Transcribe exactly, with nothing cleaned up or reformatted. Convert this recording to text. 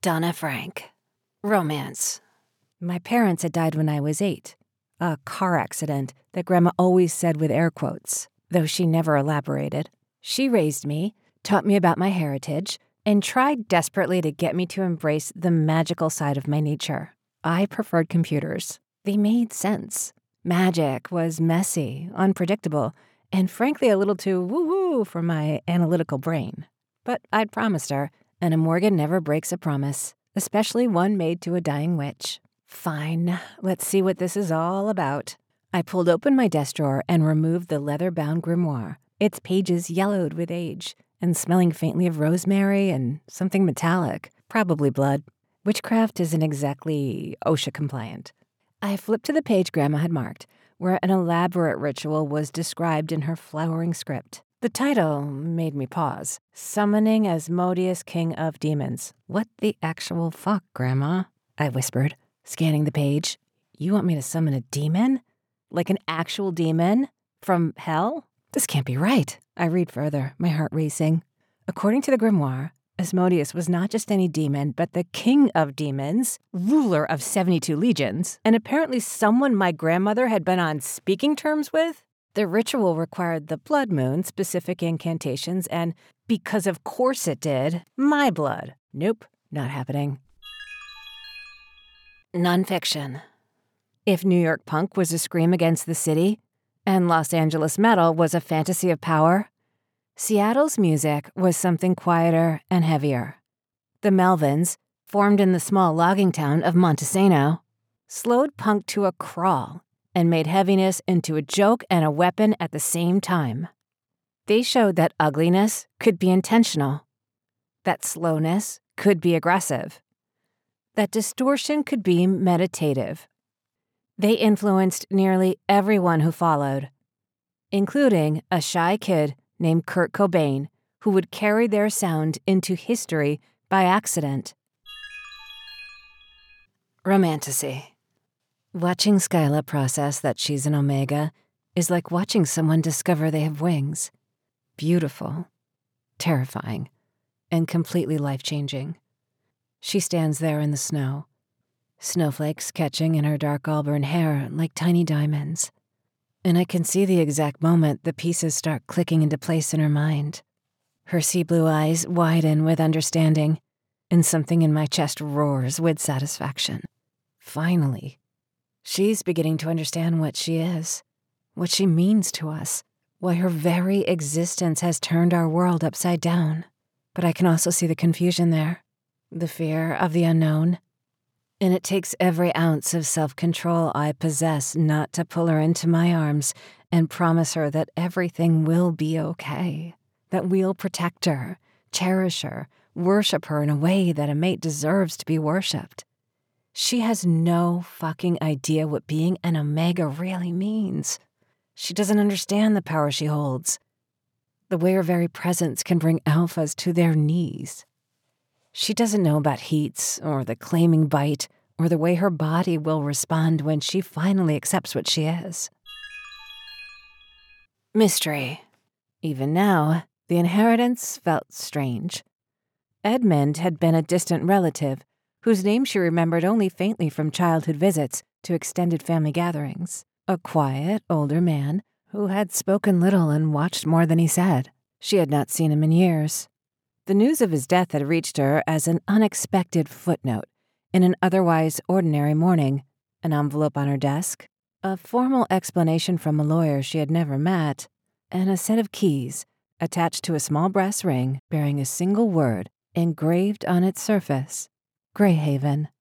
Donna Frank. Romance. My parents had died when I was eight. A car accident that Grandma always said with air quotes, though she never elaborated. She raised me, taught me about my heritage, and tried desperately to get me to embrace the magical side of my nature. I preferred computers. They made sense. Magic was messy, unpredictable, and frankly a little too woo-woo for my analytical brain. But I'd promised her, and a Morgan never breaks a promise, especially one made to a dying witch. Fine, let's see what this is all about. I pulled open my desk drawer and removed the leather-bound grimoire, its pages yellowed with age and smelling faintly of rosemary and something metallic, probably blood. Witchcraft isn't exactly OSHA compliant. I flipped to the page Grandma had marked, where an elaborate ritual was described in her flowering script. The title made me pause. Summoning Asmodeus, King of Demons. What the actual fuck, Grandma? I whispered, scanning the page. You want me to summon a demon? Like an actual demon? From hell? This can't be right. I read further, my heart racing. According to the grimoire, Asmodeus was not just any demon, but the king of demons, ruler of seventy-two legions, and apparently someone my grandmother had been on speaking terms with. The ritual required the blood moon, specific incantations, and because of course it did, my blood. Nope, not happening. Nonfiction. If New York punk was a scream against the city, and Los Angeles metal was a fantasy of power, Seattle's music was something quieter and heavier. The Melvins, formed in the small logging town of Montesano, slowed punk to a crawl and made heaviness into a joke and a weapon at the same time. They showed that ugliness could be intentional, that slowness could be aggressive, that distortion could be meditative. They influenced nearly everyone who followed, including a shy kid named Kurt Cobain, who would carry their sound into history by accident. Romantasy. Watching Skyla process that she's an Omega is like watching someone discover they have wings. Beautiful, terrifying, and completely life-changing. She stands there in the snow, snowflakes catching in her dark auburn hair like tiny diamonds. And I can see the exact moment the pieces start clicking into place in her mind. Her sea-blue eyes widen with understanding, and something in my chest roars with satisfaction. Finally, she's beginning to understand what she is, what she means to us, why her very existence has turned our world upside down. But I can also see the confusion there, the fear of the unknown. And it takes every ounce of self-control I possess not to pull her into my arms and promise her that everything will be okay, that we'll protect her, cherish her, worship her in a way that a mate deserves to be worshipped. She has no fucking idea what being an Omega really means. She doesn't understand the power she holds, the way her very presence can bring alphas to their knees. She doesn't know about heats or the claiming bite or the way her body will respond when she finally accepts what she is. Mystery. Even now, the inheritance felt strange. Edmund had been a distant relative whose name she remembered only faintly from childhood visits to extended family gatherings. A quiet, older man who had spoken little and watched more than he said. She had not seen him in years. The news of his death had reached her as an unexpected footnote in an otherwise ordinary morning, an envelope on her desk, a formal explanation from a lawyer she had never met, and a set of keys attached to a small brass ring bearing a single word engraved on its surface, Greyhaven.